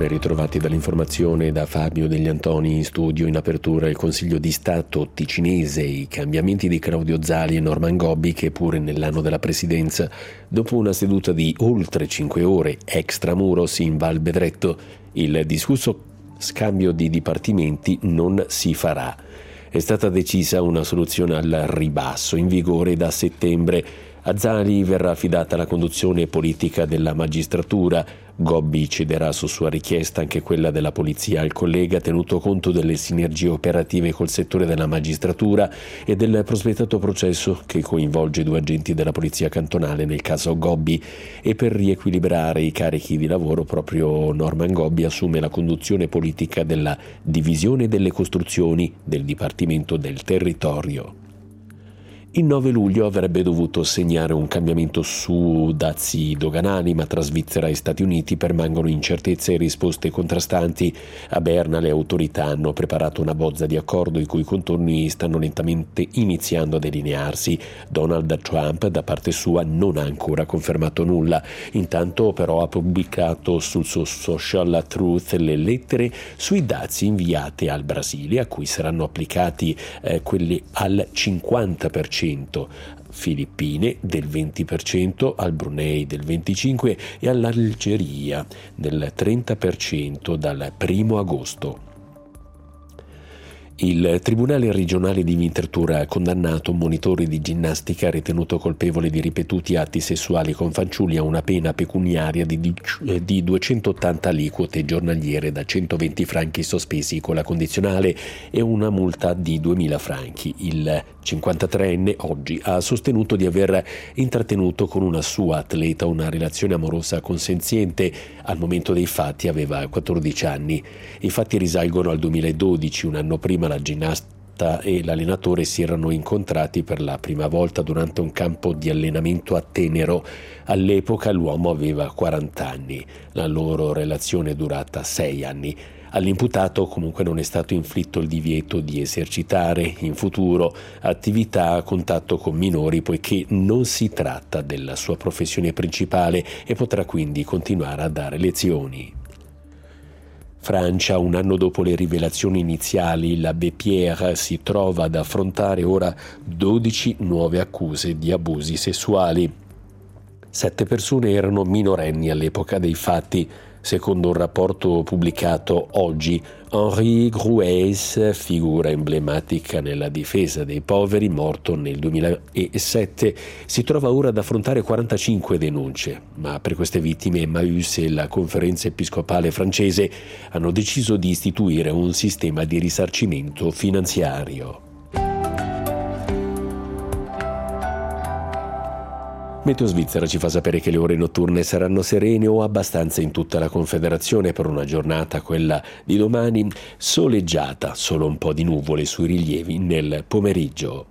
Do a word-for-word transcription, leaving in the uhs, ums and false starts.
Ben ritrovati dall'informazione da Fabio Degli Antoni in studio. In apertura il Consiglio di Stato ticinese, i cambiamenti di Claudio Zali e Norman Gobbi che pure nell'anno della presidenza, dopo una seduta di oltre cinque ore extramuros in Val Bedretto, il discusso scambio di dipartimenti non si farà. È stata decisa una soluzione al ribasso in vigore da settembre. A Zali verrà affidata la conduzione politica della magistratura. Gobbi cederà su sua richiesta anche quella della polizia al collega, tenuto conto delle sinergie operative col settore della magistratura e del prospettato processo che coinvolge due agenti della polizia cantonale nel caso Gobbi. E per riequilibrare i carichi di lavoro proprio Norman Gobbi assume la conduzione politica della divisione delle costruzioni del Dipartimento del Territorio. Il nove luglio avrebbe dovuto segnare un cambiamento su dazi doganali, ma tra Svizzera e Stati Uniti permangono incertezze e risposte contrastanti. A Berna le autorità hanno preparato una bozza di accordo i cui contorni stanno lentamente iniziando a delinearsi. Donald Trump, da parte sua, non ha ancora confermato nulla. Intanto però ha pubblicato sul suo social Truth le lettere sui dazi inviate al Brasile, a cui saranno applicati eh, quelli al cinquanta per cento, Filippine del venti per cento, al Brunei del venticinque per cento e all'Algeria del trenta per cento dal primo agosto. Il Tribunale regionale di Winterthur ha condannato un monitore di ginnastica ritenuto colpevole di ripetuti atti sessuali con fanciulli a una pena pecuniaria di, di duecentottanta aliquote giornaliere da centoventi franchi sospesi con la condizionale e una multa di duemila franchi. Il cinquantatreenne oggi ha sostenuto di aver intrattenuto con una sua atleta una relazione amorosa consenziente. Al momento dei fatti aveva quattordici anni. I fatti risalgono al duemiladodici, un anno prima la ginnasta e l'allenatore si erano incontrati per la prima volta durante un campo di allenamento a Tenero. All'epoca l'uomo aveva quaranta anni. La loro relazione è durata sei anni. All'imputato comunque non è stato inflitto il divieto di esercitare in futuro attività a contatto con minori, poiché non si tratta della sua professione principale e potrà quindi continuare a dare lezioni. Francia, un anno dopo le rivelazioni iniziali, l'Abbé Pierre si trova ad affrontare ora dodici nuove accuse di abusi sessuali. Sette persone erano minorenni all'epoca dei fatti. Secondo un rapporto pubblicato oggi, Henri Gruez, figura emblematica nella difesa dei poveri, morto nel duemilasette, si trova ora ad affrontare quarantacinque denunce, ma per queste vittime Emmaüs e la Conferenza Episcopale francese hanno deciso di istituire un sistema di risarcimento finanziario. Meteo Svizzera ci fa sapere che le ore notturne saranno serene o abbastanza in tutta la Confederazione per una giornata, quella di domani, soleggiata, solo un po' di nuvole sui rilievi nel pomeriggio.